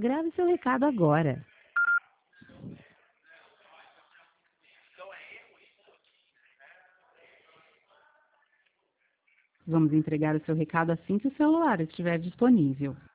Grave seu recado agora. Vamos entregar o seu recado assim que o celular estiver disponível.